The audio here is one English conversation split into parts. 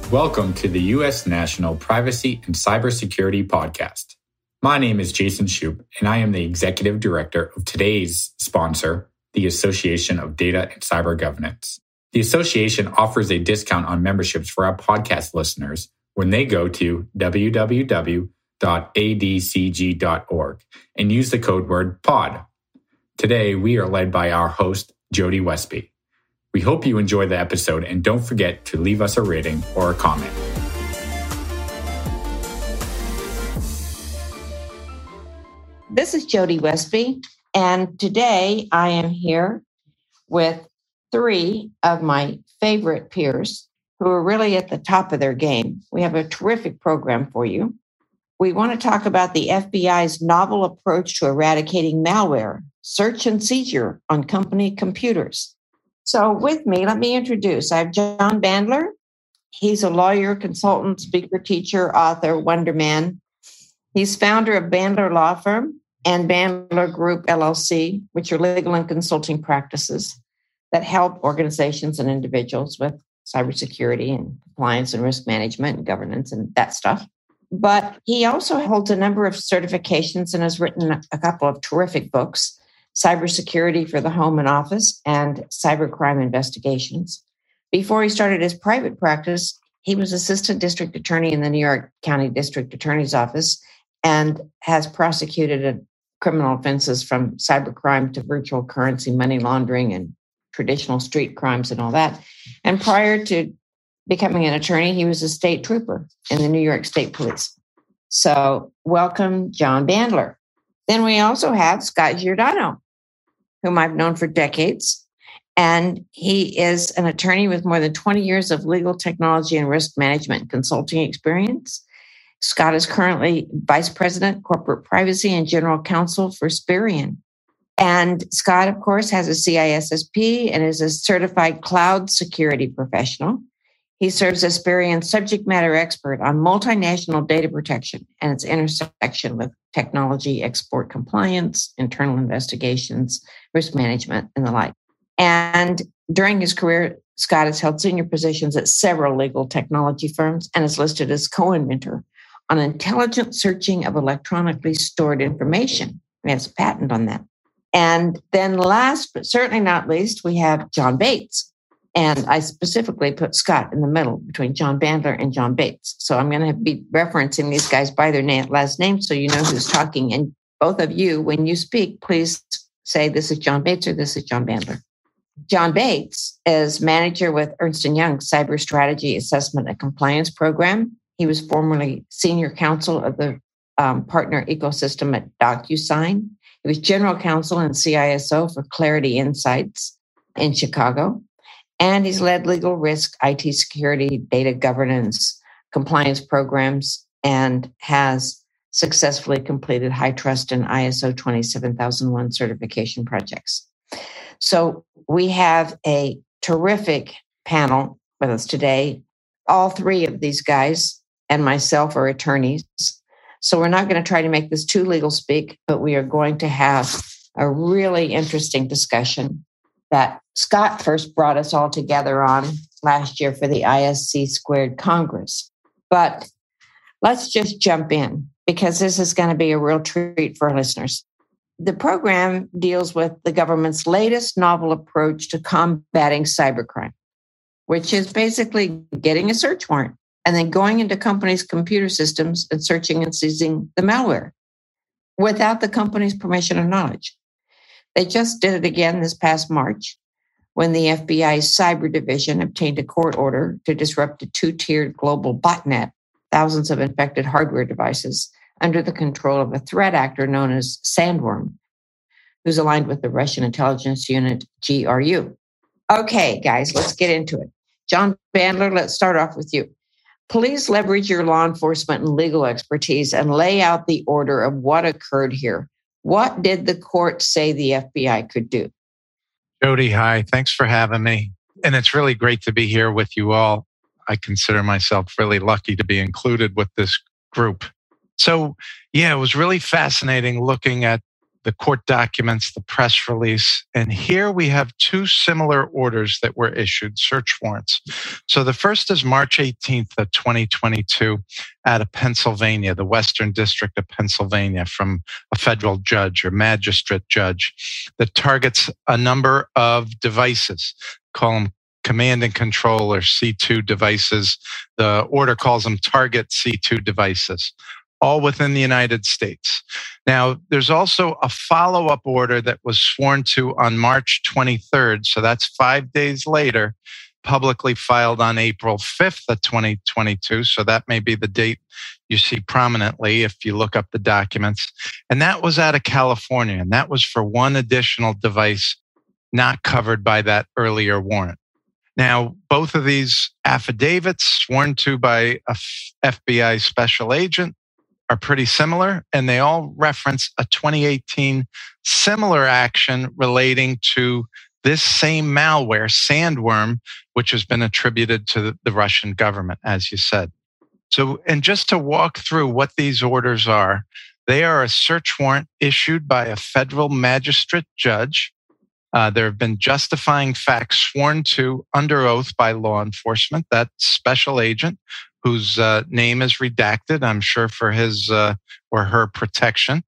Welcome to the U.S. National Privacy and Cybersecurity Podcast. My name is Jason Shoup, and I am the Executive Director of today's sponsor, the Association of Data and Cyber Governance. The association offers a discount on memberships for our podcast listeners when they go to www.adcg.org and use the code word POD. Today, we are led by our host, Jody Westby. We hope you enjoy the episode and don't forget to leave us a rating or a comment. This is Jody Westby, and today I am here with three of my favorite peers who are really at the top of their game. We have a terrific program for you. We want to talk about the FBI's novel approach to eradicating malware, search and seizure on company computers. So with me, let me introduce. I have John Bandler. He's a lawyer, consultant, speaker, teacher, author, wonder man. He's founder of Bandler Law Firm and Bandler Group, LLC, which are legal and consulting practices that help organizations and individuals with cybersecurity and compliance and risk management and governance and that stuff. But he also holds a number of certifications and has written a couple of terrific books, Cybersecurity for the Home and Office and Cybercrime Investigations. Before he started his private practice, he was assistant district attorney in the New York County District Attorney's Office and has prosecuted criminal offenses from cybercrime to virtual currency, money laundering, and traditional street crimes and all that. And prior to becoming an attorney, he was a state trooper in the New York State Police. So welcome, John Bandler. Then we also have Scott Giordano, whom I've known for decades. And he is an attorney with more than 20 years of legal technology and risk management consulting experience. Scott is currently Vice President, Corporate Privacy and General Counsel for Sperian. And Scott, of course, has a CISSP and is a certified cloud security professional. He serves as Sperian's subject matter expert on multinational data protection and its intersection with technology, export compliance, internal investigations, risk management, and the like. And during his career, Scott has held senior positions at several legal technology firms and is listed as co-inventor on intelligent searching of electronically stored information. He has a patent on that. And then last, but certainly not least, we have John Bates. And I specifically put Scott in the middle between John Bandler and John Bates. So I'm going to be referencing these guys by their last name so you know who's talking. And both of you, when you speak, please say this is John Bates or this is John Bandler. John Bates is manager with Ernst & Young Cyber Strategy Assessment and Compliance Program. He was formerly senior counsel of the partner ecosystem at DocuSign. He was general counsel and CISO for Clarity Insights in Chicago. And he's led legal risk, IT security, data governance, compliance programs, and has successfully completed high trust and ISO 27001 certification projects. So we have a terrific panel with us today. All three of these guys and myself are attorneys. So we're not going to try to make this too legal speak, but we are going to have a really interesting discussion that Scott first brought us all together on last year for the ISC Squared Congress. But let's just jump in because this is going to be a real treat for our listeners. The program deals with the government's latest novel approach to combating cybercrime, which is basically getting a search warrant and then going into companies' computer systems and searching and seizing the malware without the company's permission or knowledge. They just did it again this past March when the FBI's cyber division obtained a court order to disrupt a two-tiered global botnet, thousands of infected hardware devices under the control of a threat actor known as Sandworm, who's aligned with the Russian intelligence unit GRU. Okay, guys, let's get into it. John Bandler, let's start off with you. Please leverage your law enforcement and legal expertise and lay out the order of what occurred here. What did the court say the FBI could do? Jody, hi. Thanks for having me. And it's really great to be here with you all. I consider myself really lucky to be included with this group. So, yeah, it was really fascinating looking at the court documents, the press release. And here we have two similar orders that were issued, search warrants. So the first is March 18th of 2022 out of Pennsylvania, the Western District of Pennsylvania, from a federal judge or magistrate judge that targets a number of devices, call them command and control or C2 devices. The order calls them target C2 devices, all within the United States. Now, there's also a follow-up order that was sworn to on March 23rd, so that's 5 days later, publicly filed on April 5th of 2022, so that may be the date you see prominently if you look up the documents. And that was out of California, and that was for one additional device not covered by that earlier warrant. Now, both of these affidavits sworn to by a FBI special agent are pretty similar, and they all reference a 2018 similar action relating to this same malware, Sandworm, which has been attributed to the Russian government, as you said. So, and just to walk through what these orders are, they are a search warrant issued by a federal magistrate judge. There have been justifying facts sworn to under oath by law enforcement. That special agent, whose name is redacted, I'm sure for his or her protection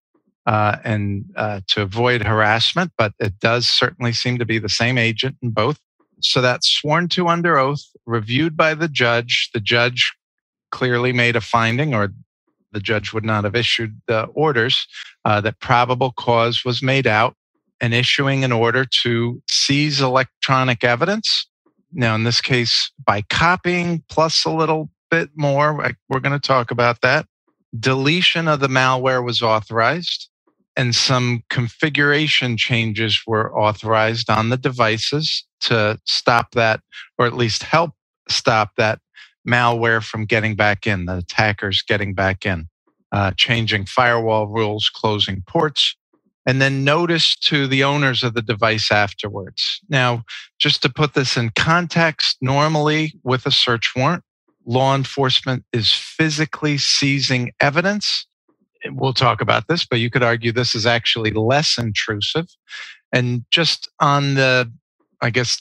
and to avoid harassment, but it does certainly seem to be the same agent in both. So that's sworn to under oath, reviewed by the judge. The judge clearly made a finding, or the judge would not have issued the orders, that probable cause was made out, and issuing an order to seize electronic evidence. Now, in this case, by copying plus a little bit more, we're going to talk about that. Deletion of the malware was authorized, and some configuration changes were authorized on the devices to stop that, or at least help stop that malware from getting back in, the attackers getting back in, changing firewall rules, closing ports, and then notice to the owners of the device afterwards. Now, just to put this in context, normally with a search warrant, law enforcement is physically seizing evidence. We'll talk about this, but you could argue this is actually less intrusive. And just on the, I guess,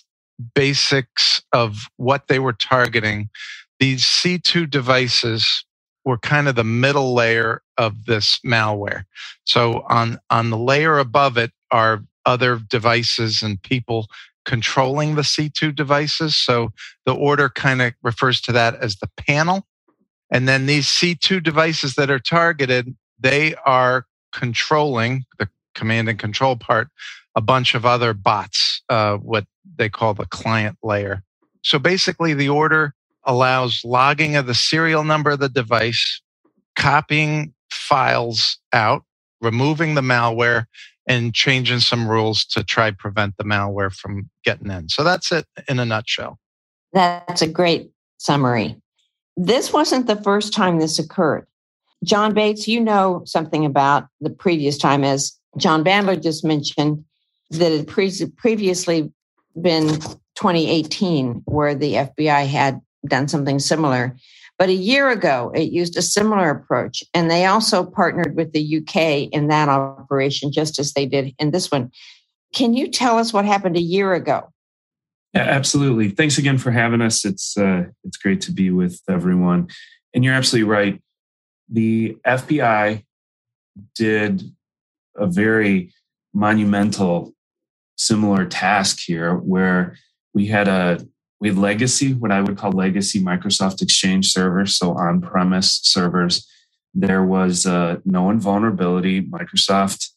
basics of what they were targeting, these C2 devices were kind of the middle layer of this malware. So on the layer above it are other devices and people controlling the C2 devices. So the order kind of refers to that as the panel. And then these C2 devices that are targeted, they are controlling, the command and control part, a bunch of other bots, what they call the client layer. So basically the order allows logging of the serial number of the device, copying files out, removing the malware, and changing some rules to try prevent the malware from getting in. So that's it in a nutshell. That's a great summary. This wasn't the first time this occurred. John Bates, you know something about the previous time, as John Bandler just mentioned, that it had previously been 2018 where the FBI had done something similar. But a year ago, it used a similar approach. And they also partnered with the UK in that operation, just as they did in this one. Can you tell us what happened a year ago? Yeah, absolutely. Thanks again for having us. It's great to be with everyone. And you're absolutely right. The FBI did a very monumental, similar task here where we had legacy, what I would call legacy Microsoft Exchange servers, so on-premise servers. There was a known vulnerability. Microsoft,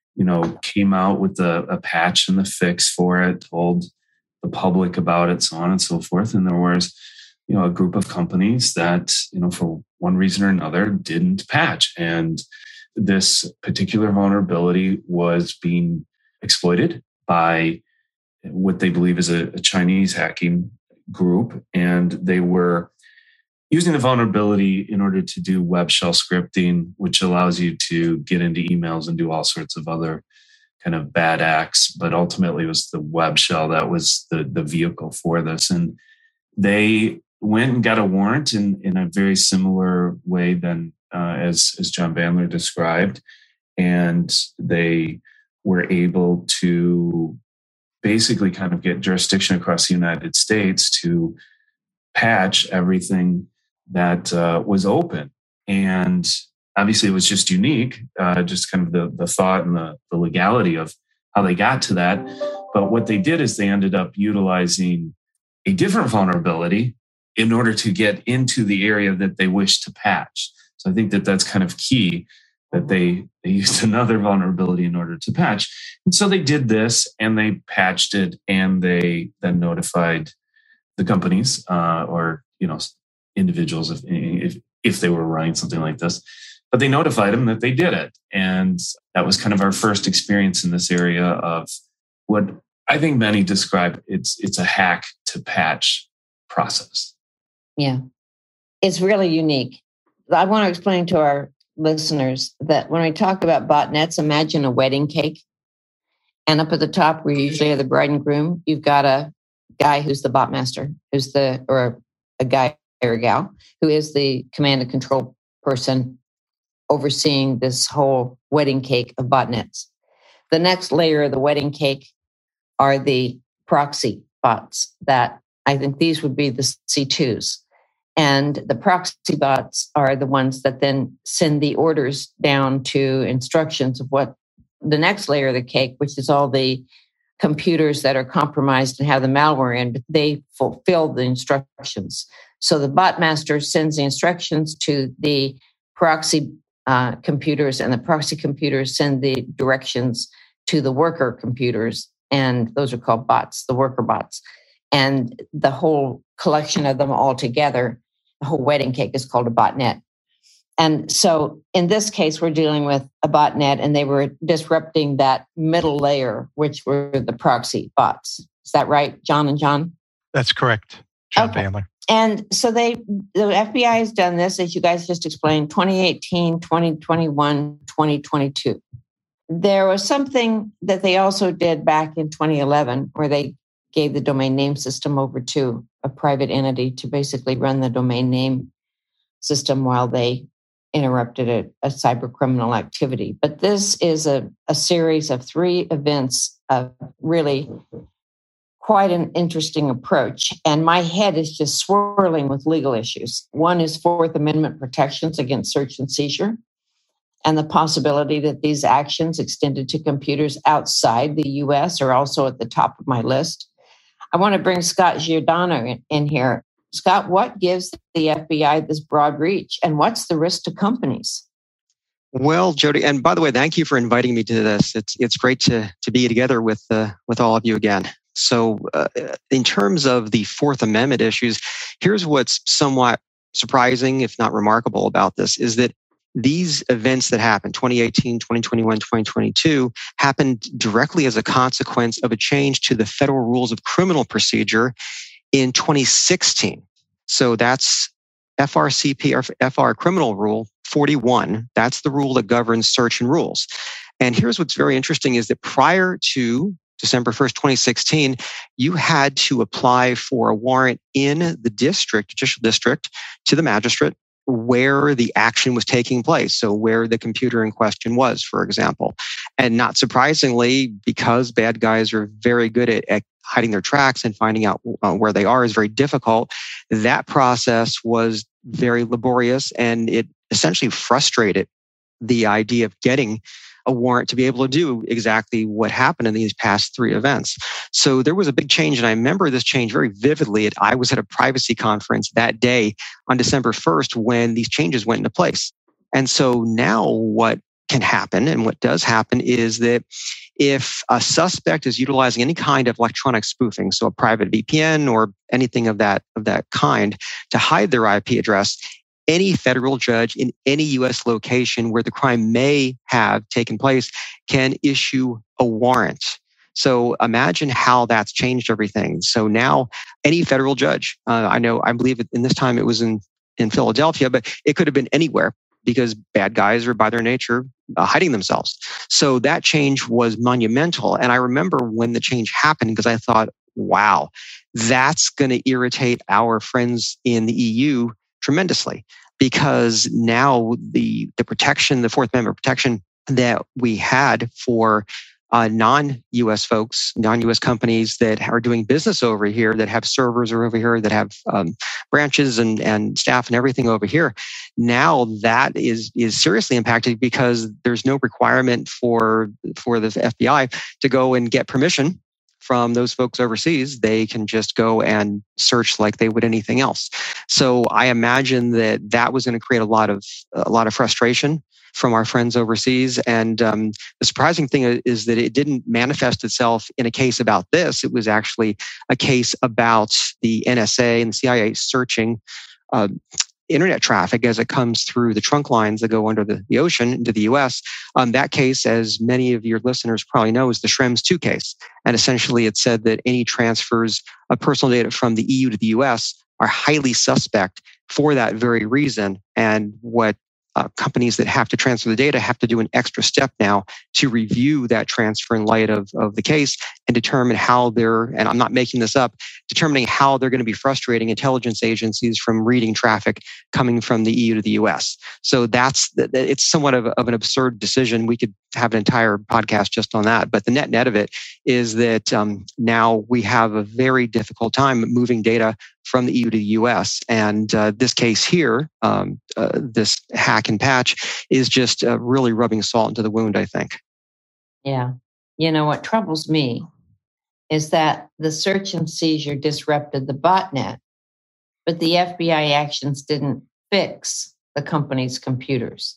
came out with a patch and the fix for it, told the public about it, so on and so forth. And there was, a group of companies that, for one reason or another, didn't patch. And this particular vulnerability was being exploited by what they believe is a Chinese hacking group. And they were using the vulnerability in order to do web shell scripting, which allows you to get into emails and do all sorts of other kind of bad acts. But ultimately it was the web shell that was the vehicle for this. And they went and got a warrant in a very similar way than as John Bandler described. and they were able to basically kind of get jurisdiction across the United States to patch everything that was open. And obviously it was just unique, just kind of the thought and the legality of how they got to that. But what they did is they ended up utilizing a different vulnerability in order to get into the area that they wished to patch. So I think that that's kind of key, that they used another vulnerability in order to patch. And so they did this and they patched it, and they then notified the companies or individuals if they were running something like this. But they notified them that they did it. And that was kind of our first experience in this area of what I think many describe it's a hack to patch process. Yeah, it's really unique. I want to explain to our listeners that when we talk about botnets, imagine a wedding cake. And up at the top, where you usually have the bride and groom, you've got a guy who's the bot master, or a guy or a gal who is the command and control person overseeing this whole wedding cake of botnets. The next layer of the wedding cake are the proxy bots that I think these would be the C2s. And the proxy bots are the ones that then send the orders down to instructions of what the next layer of the cake, which is all the computers that are compromised and have the malware in, but they fulfill the instructions. So the bot master sends the instructions to the proxy computers, and the proxy computers send the directions to the worker computers. And those are called bots, the worker bots. And the whole collection of them all together, the whole wedding cake, is called a botnet. And so in this case, we're dealing with a botnet, and they were disrupting that middle layer, which were the proxy bots. Is that right, John and John? That's correct, John Okay. Bandler. And so the FBI has done this, as you guys just explained, 2018, 2021, 2022. There was something that they also did back in 2011 where they gave the domain name system over to a private entity to basically run the domain name system while they interrupted a cyber criminal activity. But this is a series of 3 events of really quite an interesting approach. And my head is just swirling with legal issues. One is Fourth Amendment protections against search and seizure, and the possibility that these actions extended to computers outside the US are also at the top of my list. I want to bring Scott Giordano in here. Scott, what gives the FBI this broad reach, and what's the risk to companies? Well, Jody, and by the way, thank you for inviting me to this. It's great to be together with all of you again. So in terms of the Fourth Amendment issues, here's what's somewhat surprising, if not remarkable about this, is that these events that happened, 2018, 2021, 2022, happened directly as a consequence of a change to the Federal Rules of Criminal Procedure in 2016. So that's FRCP, or FR Criminal Rule 41. That's the rule that governs search and rules. And here's what's very interesting is that prior to December 1st, 2016, you had to apply for a warrant in the judicial district, to the magistrate where the action was taking place. So where the computer in question was, for example. And not surprisingly, because bad guys are very good at hiding their tracks and finding out where they are is very difficult, that process was very laborious, and it essentially frustrated the idea of getting a warrant to be able to do exactly what happened in these past 3 events. So there was a big change, and I remember this change very vividly. I was at a privacy conference that day on December 1st when these changes went into place. And so now what can happen, and what does happen, is that if a suspect is utilizing any kind of electronic spoofing, so a private VPN or anything of that kind, to hide their IP address, any federal judge in any U.S. location where the crime may have taken place can issue a warrant. So imagine how that's changed everything. So now any federal judge, I believe in this time it was in Philadelphia, but it could have been anywhere because bad guys are by their nature hiding themselves. So that change was monumental. And I remember when the change happened because I thought, wow, that's going to irritate our friends in the EU tremendously, because now the protection, the Fourth Amendment protection that we had for non-U.S. folks, non-U.S. companies that are doing business over here, that have servers over here, that have branches and staff and everything over here. Now that is seriously impacted because there's no requirement for the FBI to go and get permission from those folks overseas. They can just go and search like they would anything else. So I imagine that was going to create a lot of frustration from our friends overseas. And the surprising thing is that it didn't manifest itself in a case about this. It was actually a case about the NSA and the CIA searching internet traffic as it comes through the trunk lines that go under the ocean into the U.S. That case, as many of your listeners probably know, is the Schrems II case. And essentially it said that any transfers of personal data from the EU to the U.S. are highly suspect for that very reason. And what companies that have to transfer the data have to do an extra step now to review that transfer in light of the case and determine how and I'm not making this up, determining how they're going to be frustrating intelligence agencies from reading traffic coming from the EU to the US. So it's somewhat of an absurd decision. We could have an entire podcast just on that. But the net of it is that now we have a very difficult time moving data from the EU to the US. And this case here, this hack and patch, is just really rubbing salt into the wound, I think. Yeah. You know, what troubles me is that the search and seizure disrupted the botnet, but the FBI actions didn't fix the company's computers.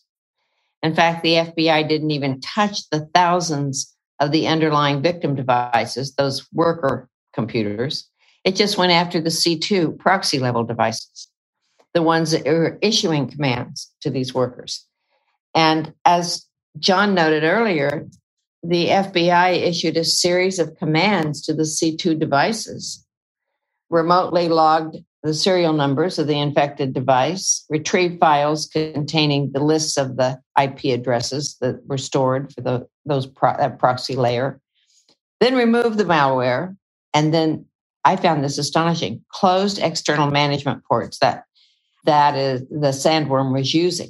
In fact, the FBI didn't even touch the thousands of the underlying victim devices, those worker computers. It just went after the C2 proxy level devices, the ones that are issuing commands to these workers. And as John noted earlier, the FBI issued a series of commands to the C2 devices, remotely logged the serial numbers of the infected device, retrieved files containing the lists of the IP addresses that were stored for that proxy layer, then removed the malware, and then I found this astonishing, closed external management ports that is the sandworm was using.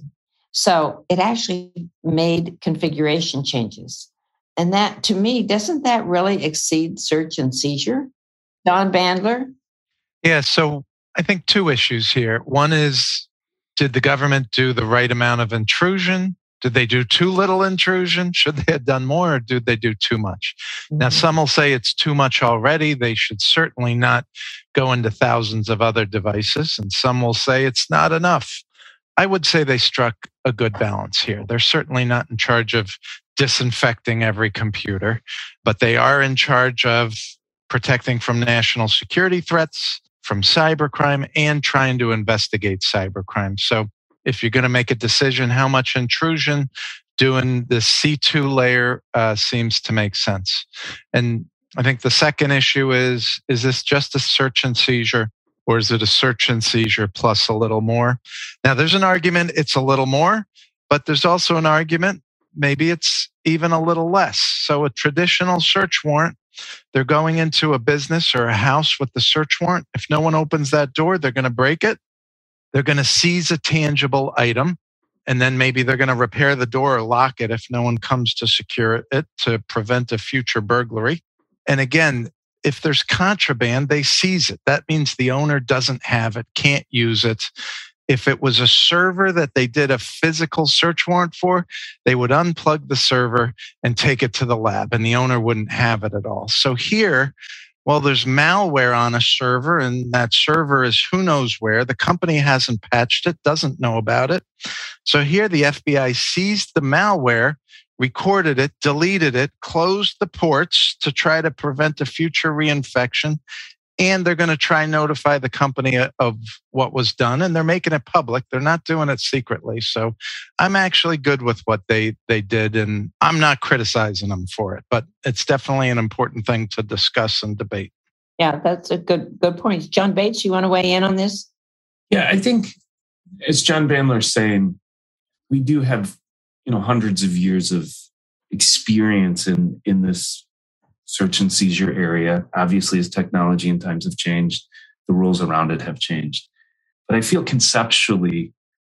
So it actually made configuration changes. And that, to me, doesn't that really exceed search and seizure? Don Bandler? Yeah, so I think two issues here. One is, did the government do the right amount of intrusion? Did they do too little intrusion? Should they have done more, or did they do too much? Mm-hmm. Now, some will say it's too much already. They should certainly not go into thousands of other devices. And some will say it's not enough. I would say they struck a good balance here. They're certainly not in charge of disinfecting every computer, but they are in charge of protecting from national security threats, from cybercrime, and trying to investigate cybercrime. So if you're going to make a decision how much intrusion, doing the C2 layer seems to make sense. And I think the second issue is this just a search and seizure, or is it a search and seizure plus a little more? Now, there's an argument it's a little more, but there's also an argument maybe it's even a little less. So a traditional search warrant, they're going into a business or a house with the search warrant. If no one opens that door, they're going to break it. They're going to seize a tangible item, and then maybe they're going to repair the door or lock it if no one comes to secure it to prevent a future burglary. And again, if there's contraband, they seize it. That means the owner doesn't have it, can't use it. If it was a server that they did a physical search warrant for, they would unplug the server and take it to the lab, and the owner wouldn't have it at all. So here, well, there's malware on a server, and that server is who knows where. The company hasn't patched it, doesn't know about it. So here the FBI seized the malware, recorded it, deleted it, closed the ports to try to prevent a future reinfection, and they're going to try and notify the company of what was done, and they're making it public. They're not doing it secretly. So I'm actually good with what they did, and I'm not criticizing them for it, but it's definitely an important thing to discuss and debate. Yeah, that's a good point. John Bates, you want to weigh in on this? Yeah, I think, as John Bandler's saying, we do have hundreds of years of experience in this search and seizure area. Obviously, as technology and times have changed, the rules around it have changed. But I feel conceptually,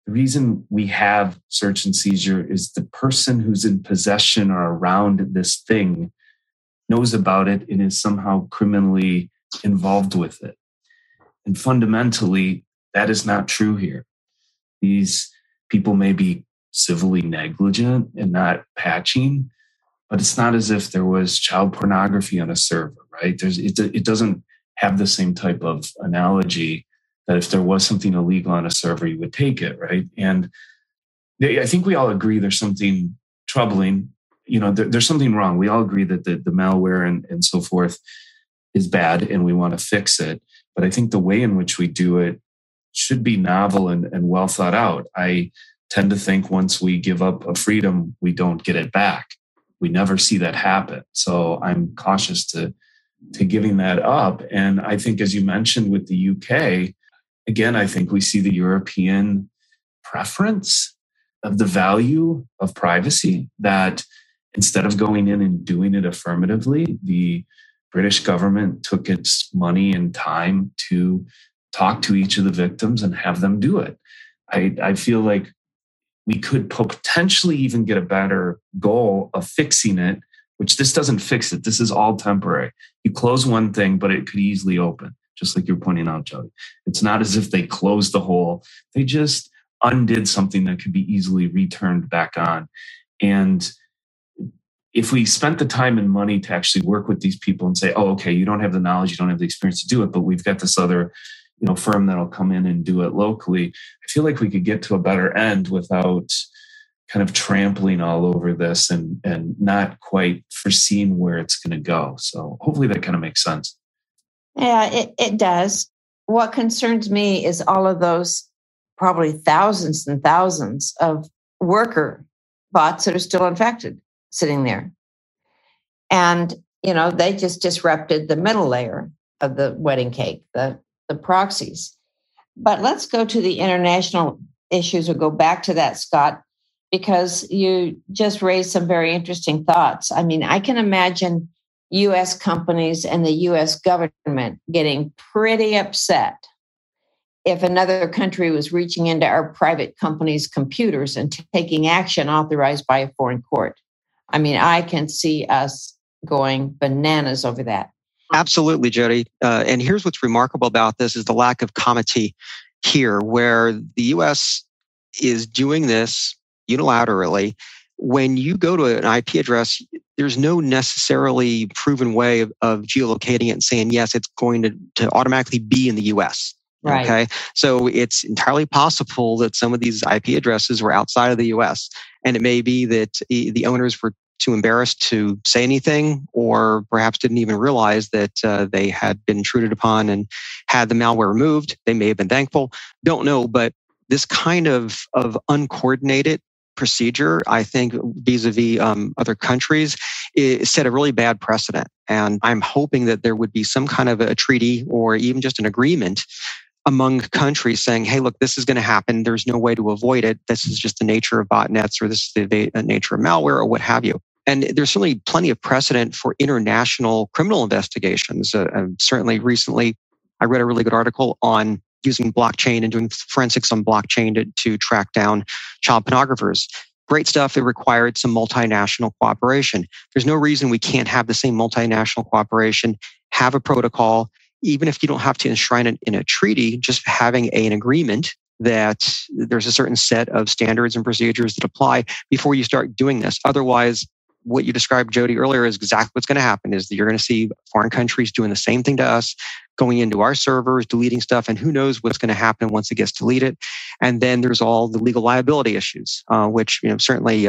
The reason we have search and seizure is the person who's in possession or around this thing knows about it and is somehow criminally involved with it. And fundamentally, that is not true here. These people may be civilly negligent and not patching, but it's not as if there was child pornography on a server, right? It doesn't have the same type of analogy that if there was something illegal on a server, you would take it, right? And I think we all agree there's something troubling. There's something wrong. We all agree that the malware and so forth is bad and we want to fix it. But I think the way in which we do it should be novel and well thought out. I tend to think once we give up a freedom, we don't get it back. We never see that happen. So I'm cautious to giving that up. And I think, as you mentioned with the UK, again, I think we see the European preference of the value of privacy, that instead of going in and doing it affirmatively, the British government took its money and time to talk to each of the victims and have them do it. I feel like we could potentially even get a better goal of fixing it, which this doesn't fix it. This is all temporary. You close one thing, but it could easily open, just like you're pointing out, Jody. It's not as if they closed the hole. They just undid something that could be easily returned back on. And if we spent the time and money to actually work with these people and say, oh, okay, you don't have the knowledge, you don't have the experience to do it, but we've got this other firm that'll come in and do it locally, I feel like we could get to a better end without kind of trampling all over this and not quite foreseeing where it's going to go. So hopefully that kind of makes sense. Yeah, it does. What concerns me is all of those probably thousands and thousands of worker bots that are still infected sitting there. And, they just disrupted the middle layer of the wedding cake, the proxies. But let's go to the international issues, or go back to that, Scott, because you just raised some very interesting thoughts. I mean, I can imagine U.S. companies and the U.S. government getting pretty upset if another country was reaching into our private companies' computers and taking action authorized by a foreign court. I mean, I can see us going bananas over that. Absolutely, Jody. And here's what's remarkable about this is the lack of comity here, where the U.S. is doing this unilaterally. When you go to an IP address, there's no necessarily proven way of geolocating it and saying, yes, it's going to automatically be in the U.S. Right. Okay. So it's entirely possible that some of these IP addresses were outside of the US. And it may be that the owners were too embarrassed to say anything, or perhaps didn't even realize that they had been intruded upon and had the malware removed. They may have been thankful. Don't know. But this kind of uncoordinated procedure, I think, vis-a-vis other countries, set a really bad precedent. And I'm hoping that there would be some kind of a treaty or even just an agreement among countries saying, hey, look, this is going to happen. There's no way to avoid it. This is just the nature of botnets, or this is the nature of malware, or what have you. And there's certainly plenty of precedent for international criminal investigations. Certainly recently, I read a really good article on using blockchain and doing forensics on blockchain to track down child pornographers. Great stuff. It required some multinational cooperation. There's no reason we can't have the same multinational cooperation, have a protocol, even if you don't have to enshrine it in a treaty, just having an agreement that there's a certain set of standards and procedures that apply before you start doing this. Otherwise, what you described, Jody, earlier is exactly what's going to happen, is that you're going to see foreign countries doing the same thing to us, going into our servers, deleting stuff, and who knows what's going to happen once it gets deleted. And then there's all the legal liability issues, which certainly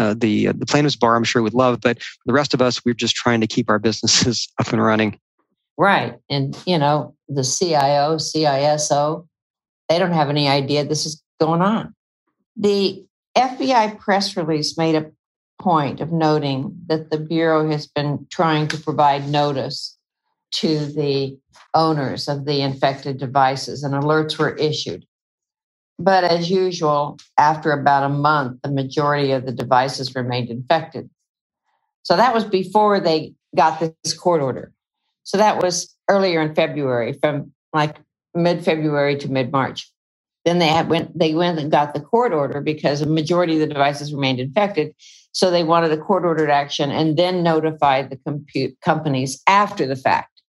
the plaintiffs' bar, I'm sure, would love, but for the rest of us, we're just trying to keep our businesses up and running. Right. And, the CIO, CISO, they don't have any idea this is going on. The FBI press release made a point of noting that the Bureau has been trying to provide notice to the owners of the infected devices, and alerts were issued. But as usual, after about a month, the majority of the devices remained infected. So that was before they got this court order. So that was earlier in February, from like mid-February to mid-March. Then they went and got the court order because a majority of the devices remained infected. So they wanted a court-ordered action and then notified the companies after the fact.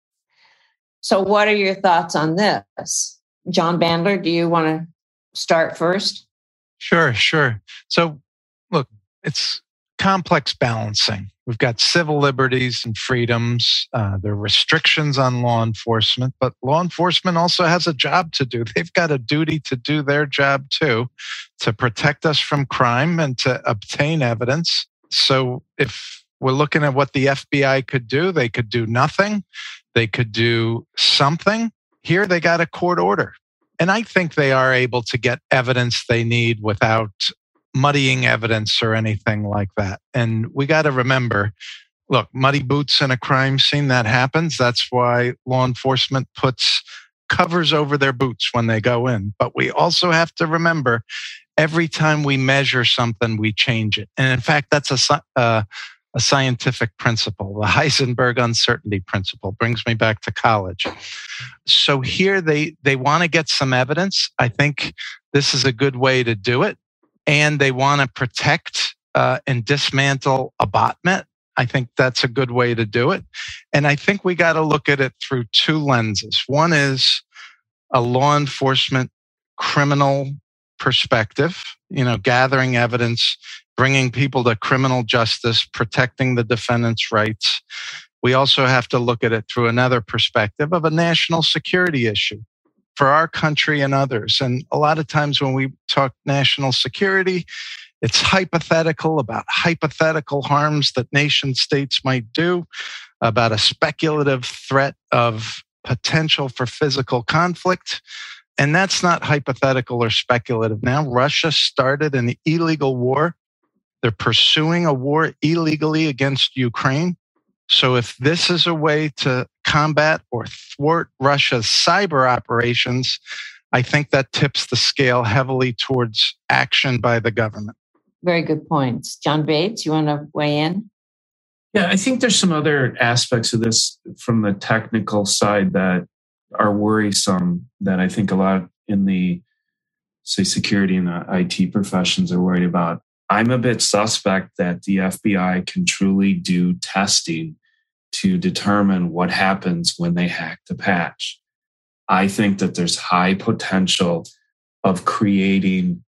So what are your thoughts on this? John Bandler, do you want to start first? Sure. So look, it's complex balancing. We've got civil liberties and freedoms. There are restrictions on law enforcement, but law enforcement also has a job to do. They've got a duty to do their job too, to protect us from crime and to obtain evidence. So if we're looking at what the FBI could do, they could do nothing. They could do something. Here they got a court order. And I think they are able to get evidence they need without muddying evidence or anything like that. And we got to remember, look, muddy boots in a crime scene, that happens. That's why law enforcement puts covers over their boots when they go in. But we also have to remember, every time we measure something, we change it. And in fact, that's a scientific principle. The Heisenberg uncertainty principle brings me back to college. So here they want to get some evidence. I think this is a good way to do it. And they want to protect and dismantle abatement. I think that's a good way to do it. And I think we got to look at it through two lenses. One is a law enforcement criminal perspective, gathering evidence, bringing people to criminal justice, protecting the defendant's rights. We also have to look at it through another perspective of a national security issue for our country and others. And a lot of times when we talk national security, it's hypothetical about hypothetical harms that nation states might do, about a speculative threat of potential for physical conflict. And that's not hypothetical or speculative. Now, Russia started an illegal war. They're pursuing a war illegally against Ukraine. So if this is a way to combat or thwart Russia's cyber operations, I think that tips the scale heavily towards action by the government. Very good points. John Bates, you want to weigh in? Yeah, I think there's some other aspects of this from the technical side that are worrisome, that I think a lot in the, say, security and the IT professions are worried about. I'm a bit suspect that the FBI can truly do testing to determine what happens when they hack the patch. I think that there's high potential of creating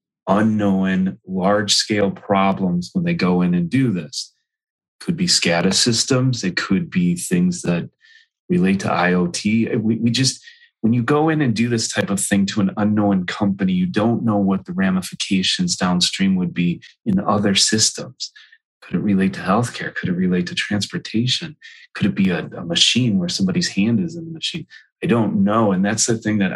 unknown large-scale problems when they go in and do this. It could be SCADA systems. It could be things that relate to IoT. We just, when you go in and do this type of thing to an unknown company, you don't know what the ramifications downstream would be in other systems. Could it relate to healthcare? Could it relate to transportation? Could it be a machine where somebody's hand is in the machine? I don't know. And that's the thing that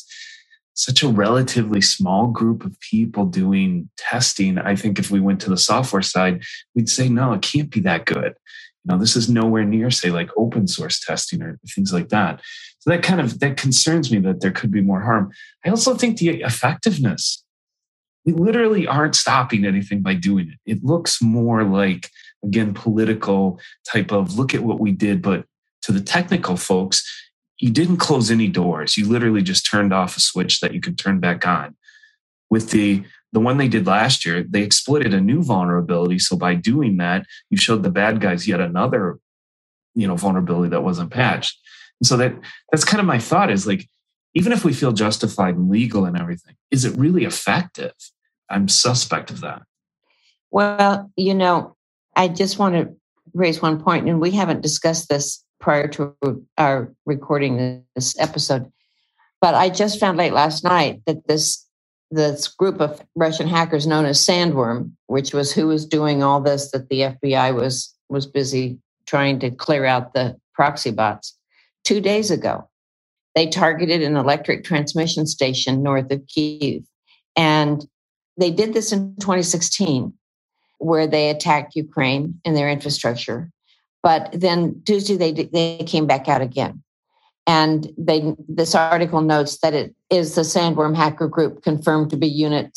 such a relatively small group of people doing testing. I think if we went to the software side, we'd say, no, it can't be that good. This is nowhere near, say, like open source testing or things like that. So that concerns me that there could be more harm. I also think the effectiveness, we literally aren't stopping anything by doing it. It looks more like, again, political type of look at what we did, but to the technical folks, you didn't close any doors. You literally just turned off a switch that you could turn back on. With the one they did last year, they exploited a new vulnerability. So by doing that, you showed the bad guys yet another, vulnerability that wasn't patched. And so that's kind of my thought is like, even if we feel justified and legal and everything, is it really effective? I'm suspect of that. Well, I just want to raise one point, and we haven't discussed this prior to our recording this episode, but I just found late last night that this group of Russian hackers known as Sandworm, which was who was doing all this, that the FBI was busy trying to clear out the proxy bots. 2 days ago, they targeted an electric transmission station north of Kyiv. And they did this in 2016, where they attacked Ukraine and their infrastructure. But then Tuesday, they came back out again. And this article notes that it is the Sandworm hacker group confirmed to be Unit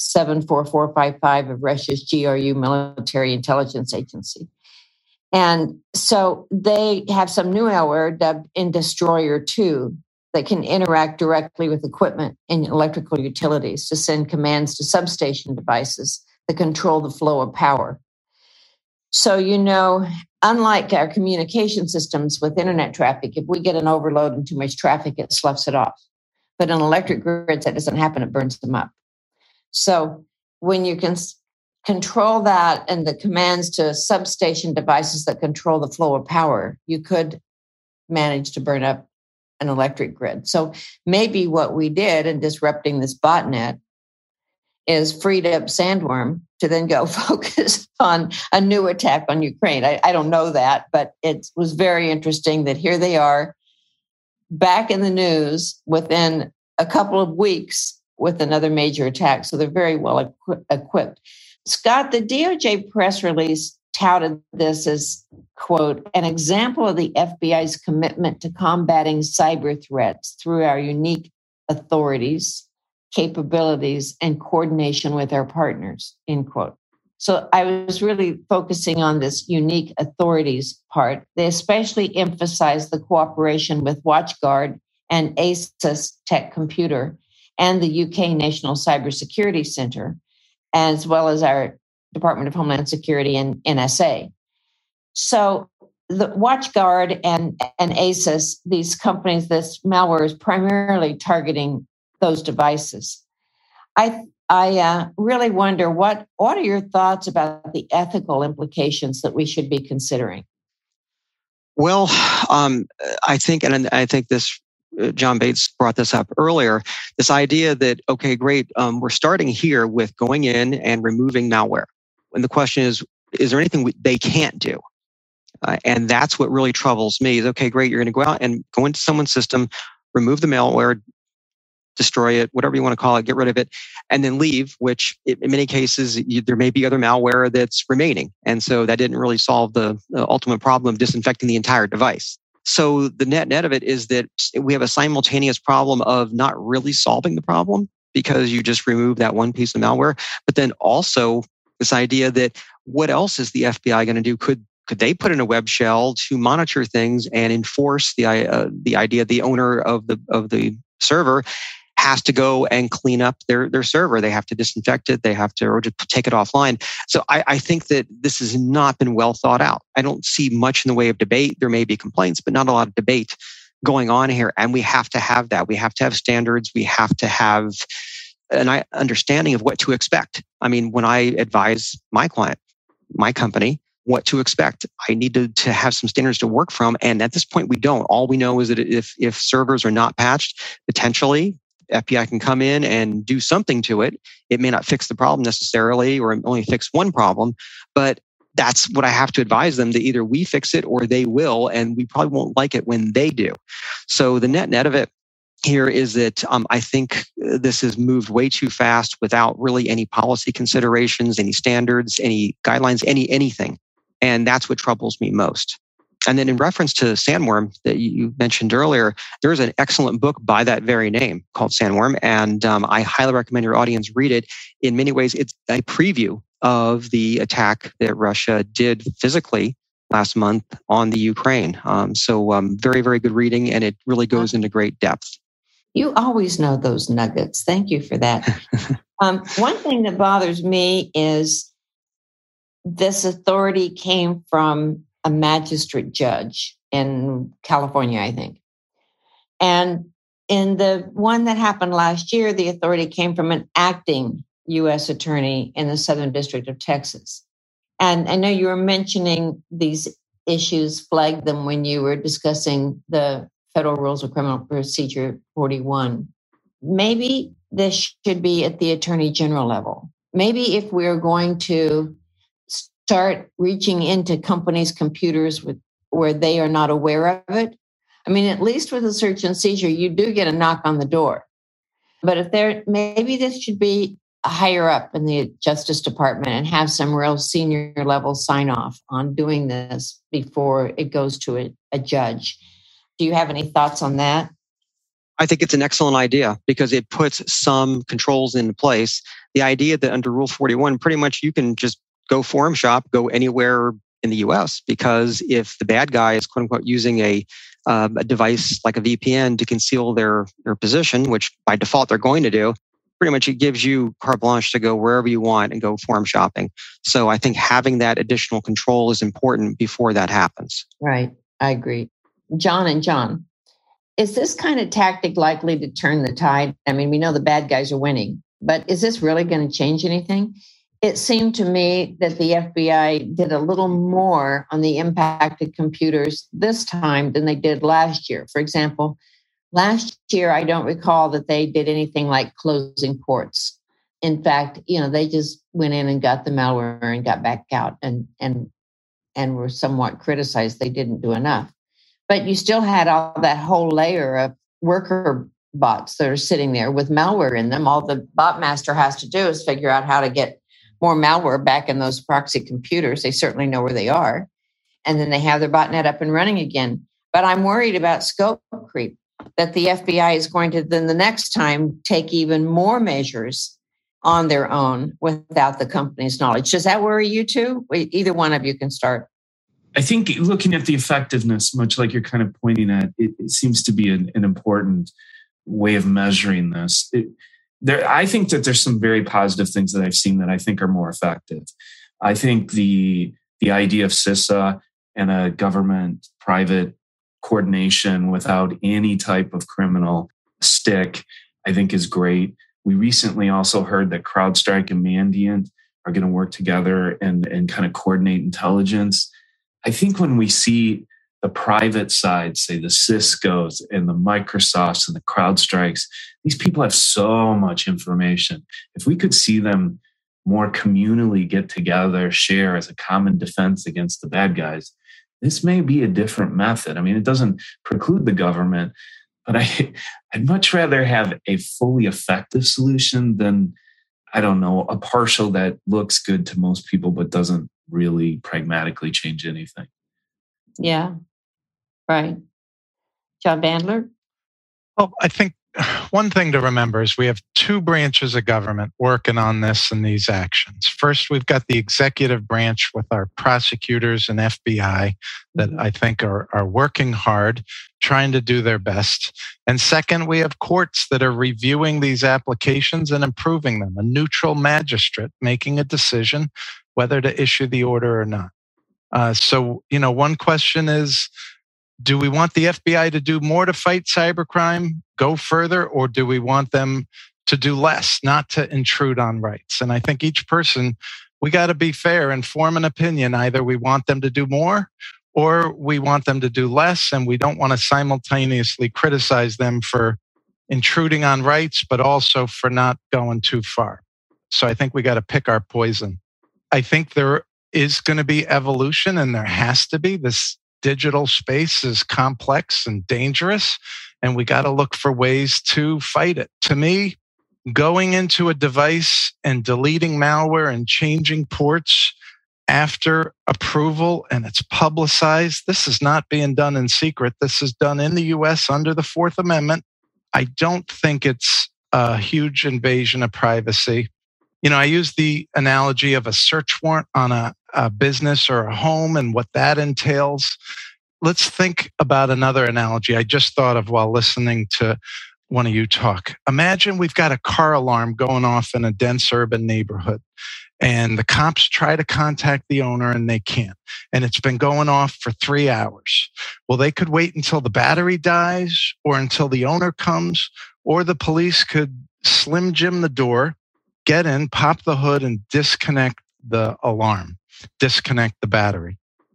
74455 of Russia's GRU military intelligence agency. And so they have some new malware dubbed In Destroyer 2 that can interact directly with equipment and electrical utilities to send commands to substation devices that control the flow of power. So, unlike our communication systems with internet traffic, if we get an overload and too much traffic, it sloughs it off. But in electric grids, that doesn't happen. It burns them up. So when you can control that and the commands to substation devices that control the flow of power, you could manage to burn up an electric grid. So maybe what we did in disrupting this botnet is freed up Sandworm to then go focus on a new attack on Ukraine. I don't know that, but it was very interesting that here they are back in the news within a couple of weeks with another major attack. So they're very well equipped. Scott, the DOJ press release touted this as, quote, an example of the FBI's commitment to combating cyber threats through our unique authorities, capabilities, and coordination with our partners, end quote. So I was really focusing on this unique authorities part. They especially emphasized the cooperation with WatchGuard and ASUS Tech Computer and the UK National Cybersecurity Center, as well as our Department of Homeland Security and NSA. So the WatchGuard and ASUS, these companies, this malware is primarily targeting those devices. I really wonder, what are your thoughts about the ethical implications that we should be considering? Well, I think this, John Bates brought this up earlier, this idea that, okay, great, we're starting here with going in and removing malware. And the question is there anything they can't do? And that's what really troubles me is, okay, great, you're going to go out and go into someone's system, remove the malware, destroy it, whatever you want to call it, get rid of it, and then leave, which in many cases, there may be other malware that's remaining. And so that didn't really solve the ultimate problem of disinfecting the entire device. So the net of it is that we have a simultaneous problem of not really solving the problem because you just remove that one piece of malware, but then also this idea that what else is the FBI going to do? Could they put in a web shell to monitor things and enforce the idea the owner of the server has to go and clean up their server. They have to disinfect it. They have to, or just take it offline. So I think that this has not been well thought out. I don't see much in the way of debate. There may be complaints, but not a lot of debate going on here. And we have to have that. We have to have standards. We have to have an understanding of what to expect. I mean, when I advise my client, my company, what to expect, I need to have some standards to work from. And at this point, we don't. All we know is that if servers are not patched, potentially FBI can come in and do something to it. It may not fix the problem necessarily, or only fix one problem, but that's what I have to advise them, that either we fix it or they will, and we probably won't like it when they do. So the net of it here is that I think this has moved way too fast without really any policy considerations, any standards, any guidelines, anything. And that's what troubles me most. And then in reference to Sandworm that you mentioned earlier, there's an excellent book by that very name called Sandworm. And I highly recommend your audience read it. In many ways, it's a preview of the attack that Russia did physically last month on the Ukraine. So very, very good reading, and it really goes into great depth. You always know those nuggets. Thank you for that. One thing that bothers me is this authority came from a magistrate judge in California, I think. And in the one that happened last year, the authority came from an acting U.S. attorney in the Southern District of Texas. And I know you were mentioning these issues, flagged them when you were discussing the Federal Rules of Criminal Procedure 41. Maybe this should be at the Attorney General level. Maybe if we're going to start reaching into companies' computers where they are not aware of it. I mean, at least with a search and seizure, you do get a knock on the door. But maybe this should be higher up in the Justice Department and have some real senior level sign off on doing this before it goes to a judge. Do you have any thoughts on that? I think it's an excellent idea because it puts some controls into place. The idea that under Rule 41, pretty much you can just go forum shop, go anywhere in the US, because if the bad guy is quote unquote using a a device like a VPN to conceal their position, which by default they're going to do. Pretty much it gives you carte blanche to go wherever you want and go forum shopping. So I think having that additional control is important before that happens. Right. I agree. John, is this kind of tactic likely to turn the tide? I mean, we know the bad guys are winning, but is this really going to change anything? It seemed to me that the FBI did a little more on the impacted computers this time than they did last year. For example, last year, I don't recall that they did anything like closing ports. In fact, they just went in and got the malware and got back out and were somewhat criticized. They didn't do enough. But you still had all that whole layer of worker bots that are sitting there with malware in them. All the bot master has to do is figure out how to get more malware back in those proxy computers. They certainly know where they are. And then they have their botnet up and running again. But I'm worried about scope creep, that the FBI is going to then the next time take even more measures on their own without the company's knowledge. Does that worry you too? Either one of you can start. I think looking at the effectiveness, much like you're kind of pointing at, it seems to be an important way of measuring this. I think that there's some very positive things that I've seen that I think are more effective. I think the idea of CISA and a government-private coordination without any type of criminal stick, I think is great. We recently also heard that CrowdStrike and Mandiant are going to work together and kind of coordinate intelligence. I think when we see the private side, say the Ciscos and the Microsofts and the CrowdStrikes, these people have so much information. If we could see them more communally get together, share as a common defense against the bad guys, this may be a different method. I mean, it doesn't preclude the government, but I'd much rather have a fully effective solution than, I don't know, a partial that looks good to most people but doesn't really pragmatically change anything. Yeah, right. John Bandler? Well, I think one thing to remember is we have two branches of government working on this and these actions. First, we've got the executive branch with our prosecutors and FBI that I think are working hard, trying to do their best. And second, we have courts that are reviewing these applications and improving them, a neutral magistrate making a decision whether to issue the order or not. So, one question is, do we want the FBI to do more to fight cybercrime, go further, or do we want them to do less, not to intrude on rights? And I think each person, we got to be fair and form an opinion. Either we want them to do more or we want them to do less, and we don't want to simultaneously criticize them for intruding on rights, but also for not going too far. So I think we got to pick our poison. I think there is going to be evolution, and there has to be. This digital space is complex and dangerous, and we got to look for ways to fight it. To me, going into a device and deleting malware and changing ports after approval and it's publicized, this is not being done in secret. This is done in the US under the Fourth Amendment. I don't think it's a huge invasion of privacy. I use the analogy of a search warrant on a business or a home and what that entails. Let's think about another analogy I just thought of while listening to one of you talk. Imagine we've got a car alarm going off in a dense urban neighborhood, and the cops try to contact the owner and they can't. And it's been going off for 3 hours. Well, they could wait until the battery dies or until the owner comes, or the police could Slim Jim the door, get in, pop the hood, and disconnect the alarm, disconnect the battery.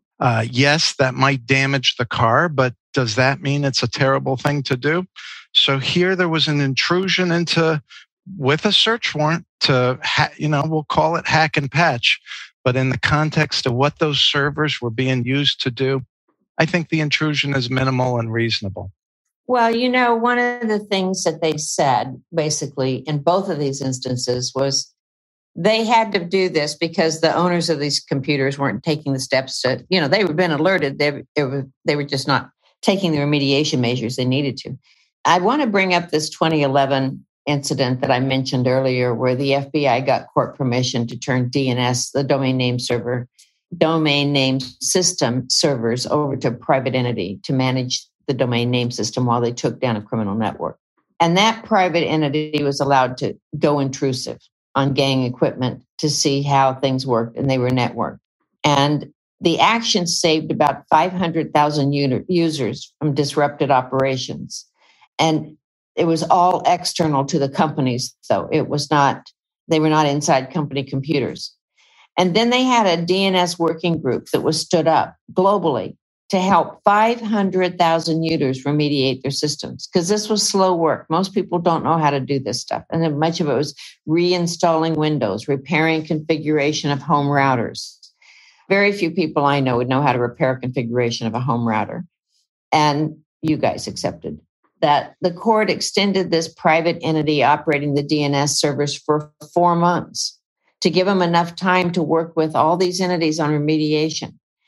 Yes, that might damage the car, but does that mean it's a terrible thing to do? So here there was an intrusion with a search warrant to, we'll call it hack and patch. But in the context of what those servers were being used to do, I think the intrusion is minimal and reasonable. Well, one of the things that they said basically in both of these instances was they had to do this because the owners of these computers weren't taking the steps to, they were been alerted. They were just not taking the remediation measures they needed to. I want to bring up this 2011 incident that I mentioned earlier, where the FBI got court permission to turn DNS, the domain name system servers, over to a private entity to manage the domain name system while they took down a criminal network. And that private entity was allowed to go intrusive on gang equipment to see how things worked, and they were networked. And the action saved about 500,000 users from disrupted operations. And it was all external to the companies, though. They were not inside company computers. And then they had a DNS working group that was stood up globally to help 500,000 users remediate their systems, because this was slow work. Most people don't know how to do this stuff. And then much of it was reinstalling Windows, repairing configuration of home routers. Very few people I know would know how to repair configuration of a home router. And you guys accepted that. The court extended this private entity operating the DNS servers for 4 months to give them enough time to work with all these entities on remediation.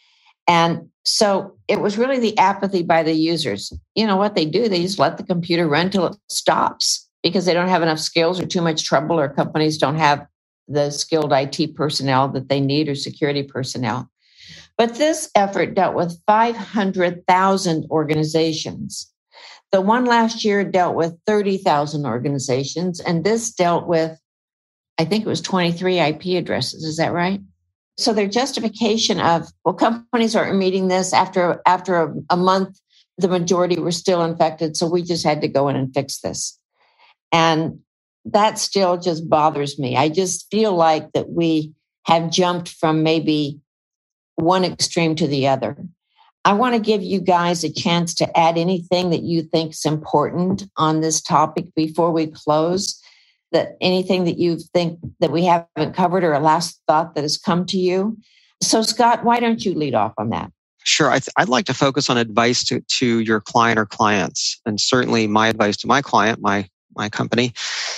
And so it was really the apathy by the users. You know what they do? They just let the computer run till it stops because they don't have enough skills or too much trouble, or companies don't have the skilled IT personnel that they need, or security personnel. But this effort dealt with 500,000 organizations. The one last year dealt with 30,000 organizations, and this dealt with, I think it was 23 IP addresses. Is that right? So their justification of, well, companies aren't meeting this after a month, the majority were still infected, so we just had to go in and fix this. And that still just bothers me. I just feel like that we have jumped from maybe one extreme to the other. I want to give you guys a chance to add anything that you think is important on this topic before we close. That anything that you think that we haven't covered, or a last thought that has come to you. So Scott, why don't you lead off on that? Sure. I'd like to focus on advice to your client or clients. And certainly my advice to my client, my company,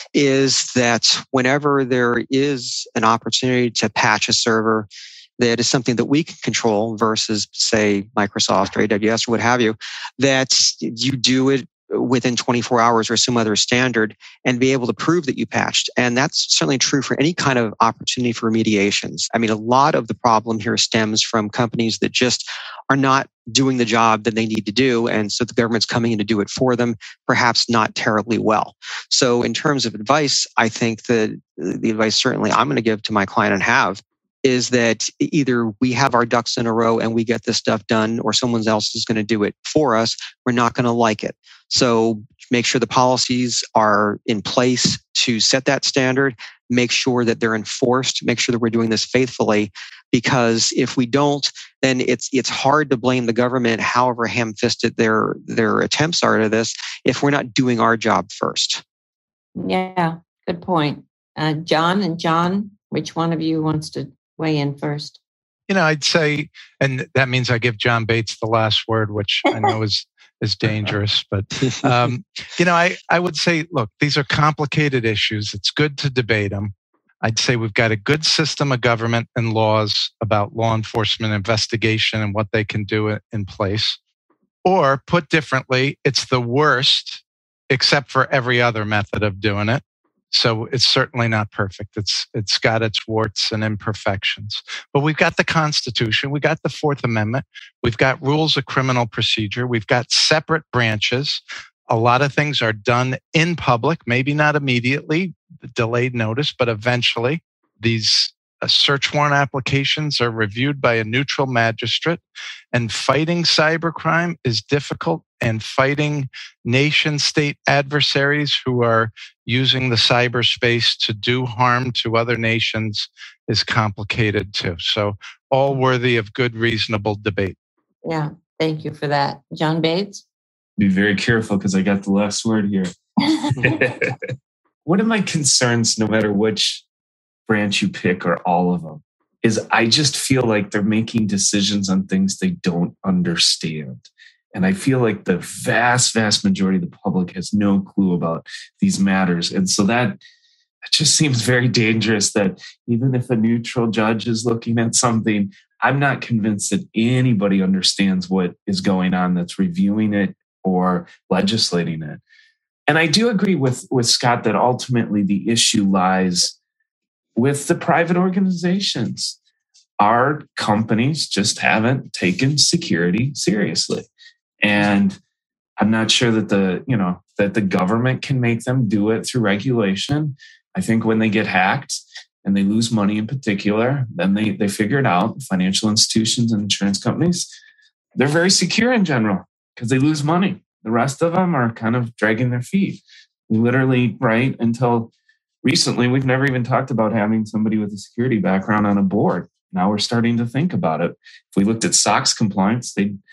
is that whenever there is an opportunity to patch a server that is something that we can control versus, say, Microsoft or AWS or what have you, that you do it within 24 hours or some other standard and be able to prove that you patched. And that's certainly true for any kind of opportunity for remediations. I mean, a lot of the problem here stems from companies that just are not doing the job that they need to do. And so the government's coming in to do it for them, perhaps not terribly well. So in terms of advice, I think that the advice certainly I'm going to give to my client and have is that either we have our ducks in a row and we get this stuff done, or someone else is going to do it for us. We're not going to like it. So make sure the policies are in place to set that standard, make sure that they're enforced, make sure that we're doing this faithfully, because if we don't, then it's hard to blame the government, however ham-fisted their attempts are to this, if we're not doing our job first. Yeah, good point. John, which one of you wants to weigh in first? I'd say, and that means I give John Bates the last word, which I know is dangerous. But, I would say, look, these are complicated issues. It's good to debate them. I'd say we've got a good system of government and laws about law enforcement investigation and what they can do in place. Or put differently, it's the worst, except for every other method of doing it. So it's certainly not perfect. It's got its warts and imperfections. But we've got the Constitution. We've got the Fourth Amendment. We've got rules of criminal procedure. We've got separate branches. A lot of things are done in public, maybe not immediately, delayed notice, but eventually. These search warrant applications are reviewed by a neutral magistrate. And fighting cybercrime is difficult, and fighting nation-state adversaries who are using the cyberspace to do harm to other nations is complicated too. So all worthy of good, reasonable debate. Yeah, thank you for that. John Bates? Be very careful because I got the last word here. One of my concerns, no matter which branch you pick or all of them, is I just feel like they're making decisions on things they don't understand. And I feel like the vast, vast majority of the public has no clue about these matters. And so that just seems very dangerous, that even if a neutral judge is looking at something, I'm not convinced that anybody understands what is going on that's reviewing it or legislating it. And I do agree with Scott that ultimately the issue lies with the private organizations. Our companies just haven't taken security seriously. And I'm not sure that the government can make them do it through regulation. I think when they get hacked and they lose money in particular, then they figure it out. Financial institutions and insurance companies, they're very secure in general because they lose money. The rest of them are kind of dragging their feet. We literally, right, until recently, we've never even talked about having somebody with a security background on a board. Now we're starting to think about it. If we looked at SOX compliance,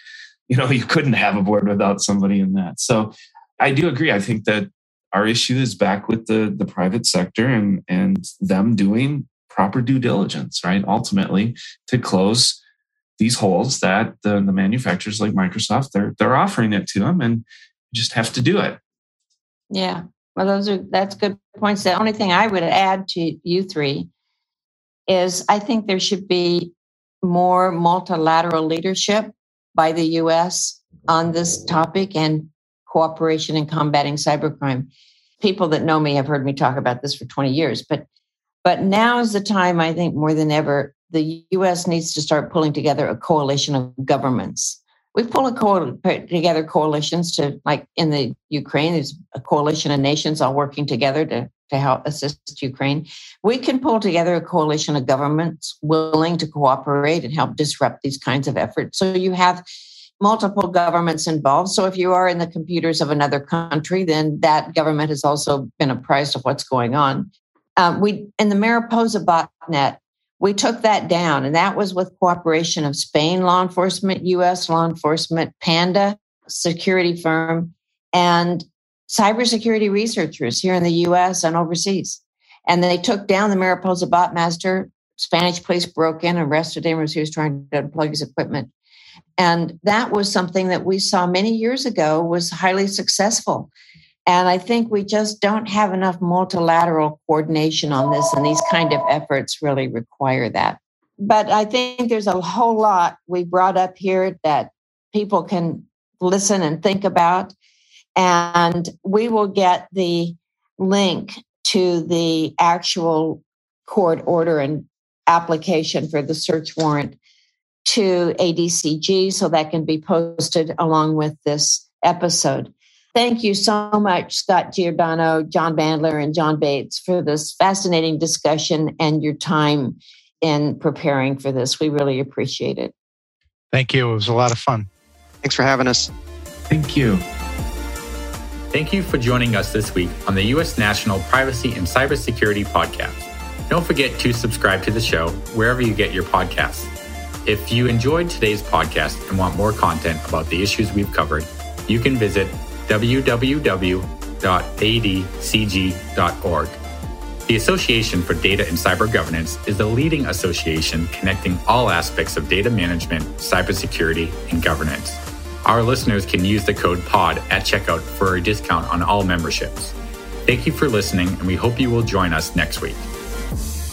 you couldn't have a board without somebody in that. So I do agree. I think that our issue is back with the private sector and them doing proper due diligence, right? Ultimately, to close these holes that the manufacturers like Microsoft, they're offering it to them, and you just have to do it. Yeah. Well, that's good points. The only thing I would add to you three is I think there should be more multilateral leadership by the U.S. on this topic and cooperation in combating cybercrime. People that know me have heard me talk about this for 20 years, but now is the time, I think, more than ever, the U.S. needs to start pulling together a coalition of governments. We pull together coalitions to, like in the Ukraine, there's a coalition of nations all working together to help assist Ukraine. We can pull together a coalition of governments willing to cooperate and help disrupt these kinds of efforts. So you have multiple governments involved. So if you are in the computers of another country, then that government has also been apprised of what's going on. In the Mariposa botnet, we took that down, and that was with cooperation of Spain law enforcement, U.S. law enforcement, Panda security firm, and cybersecurity researchers here in the U.S. and overseas. And they took down the Mariposa botmaster. Spanish police broke in, arrested him as he was trying to unplug his equipment. And that was something that we saw many years ago was highly successful. And I think we just don't have enough multilateral coordination on this, and these kind of efforts really require that. But I think there's a whole lot we brought up here that people can listen and think about. And we will get the link to the actual court order and application for the search warrant to ADCG so that can be posted along with this episode. Thank you so much, Scott Giordano, John Bandler, and John Bates for this fascinating discussion and your time in preparing for this. We really appreciate it. Thank you. It was a lot of fun. Thanks for having us. Thank you. Thank you for joining us this week on the U.S. National Privacy and Cybersecurity Podcast. Don't forget to subscribe to the show wherever you get your podcasts. If you enjoyed today's podcast and want more content about the issues we've covered, you can visit www.adcg.org. The Association for Data and Cyber Governance is the leading association connecting all aspects of data management, cybersecurity, and governance. Our listeners can use the code POD at checkout for a discount on all memberships. Thank you for listening, and we hope you will join us next week.